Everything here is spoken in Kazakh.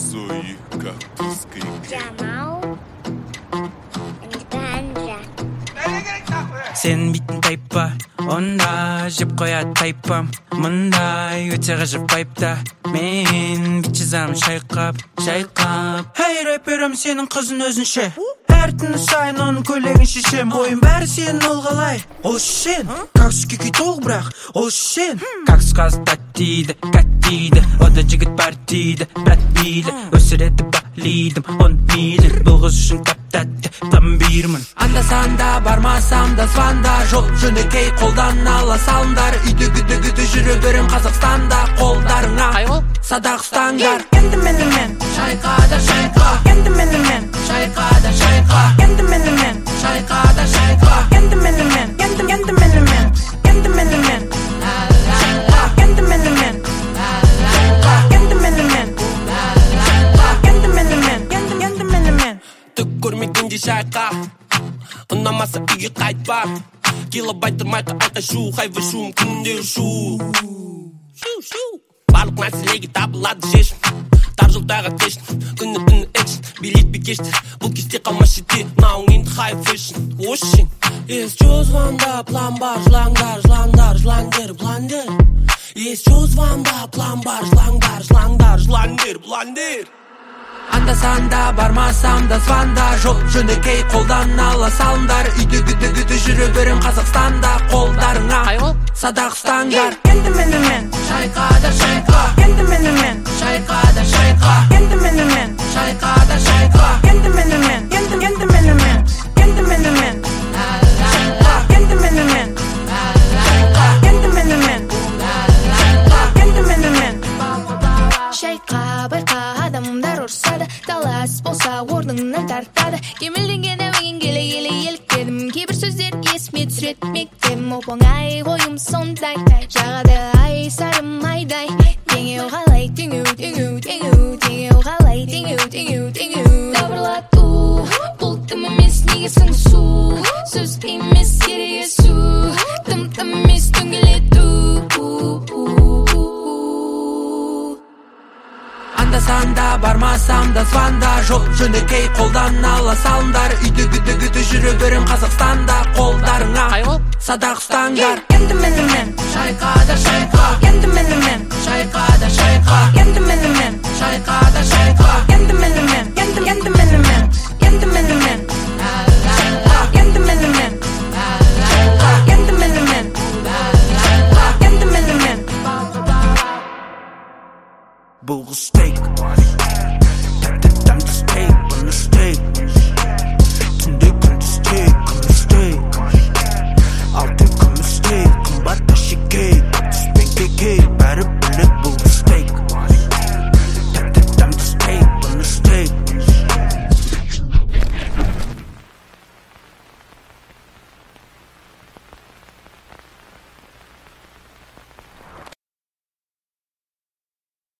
Зои, кактус, Джамал, Александра. Сен битін тайпа, онда жеп қояды тайпам. Мұндай өте ғажап байпта, мен бит жазам шайқап. Хей, рэперім сенің қызын өзінше, әр түні сайын оның көйлегін шешем. Бойым бәрі сенің ол қалай, ол сен. Каксус күйкей толық бірақ, ол сен. Каксус қазы тәттейді, кәттейді, ода жігіт бар дейді, брат дейді. Өсіреді балидым, он мейлі, бұл қыз үшін тәп-тәтті пломбирмін. Анда-санда бармасам да званда, жол жөнекей қолдан ала салымдар. Үйді-гүді жүрі берем Қазақстанда, қолдарыңа садақ ұстаңдар. Енді менімен шайқа да шайқа, енді менімен шайқа да шайқа, енді менімен шайқа да шайқа, енді менімен, енді менімен, енді менімен шайқа, енді менімен шайқа, енді менімен шайқа, енді менімен, енді менімен. Түк көрмегенде шайқа, ұнамаса үйге қайтпа. Килобайт тұрмайқа айқа шу, хайвы шум, күнде шу. Барлық мәселеге табылады шешім, тар жолдағы кештім, күні экшн, билет бекешті. Бұл кесте қалмас шетте, науың енді хай фэшн. Ошын, есть чувстванда, план бар, жлаңдар, бландер. Есть чувстванда, план бар, жлаңдар, бландер. Анда-санда бармасам да званда, жол жөнекей қолдан ала салымдар. Үйді-гүді жүрі берем Қазақстанда, қолдарыңа садақ ұстаңдар. Енді менімен шайқа да шайқа, енді менімен шайқа да шайқа, енді менімен шайқа да шайқа, енді менімен, енді менімен, енді менімен шайқа, енді менімен шайқа, енді менімен шайқа, енді менімен. Шайқа байқа адамдар ұрсады, талас болса орныңнан тартады. Кемелденген әуен келе еліктедім, кейбір сөздер есме түсіреді мектем. Оп-оңай ойым сондай, жағады ай сарым айдай. Теңеу қалай, теңеу қалай, теңеу дабырлату, бұл тым емес неге сыңсу, сөз емес ерегесу, тым емес дөңгелету. Анда-санда бармасам да званда, жол жөнекей қолдан ала салымдар. Үйді-гүді жүрі берем Қазақстанда, қолдарыңа садақ ұстаңдар. Енді менімен шайқа да шайқа, енді менімен шайқа да шайқа, енді менімен шайқа да шайқа, енді менімен, енді менімен, енді менімен шайқа, енді менімен шайқа, енді менімен шайқа, енді менімен. Бұл қыз стейк, тәтті дәмді стейк, бұны стейк.